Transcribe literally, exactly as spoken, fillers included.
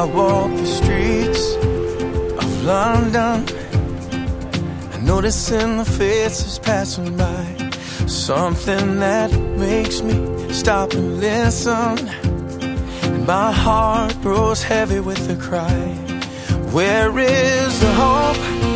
I walk the streets of London, noticing the faces passing by, something that makes me stop and listen. My heart grows heavy with the cry, where is the hope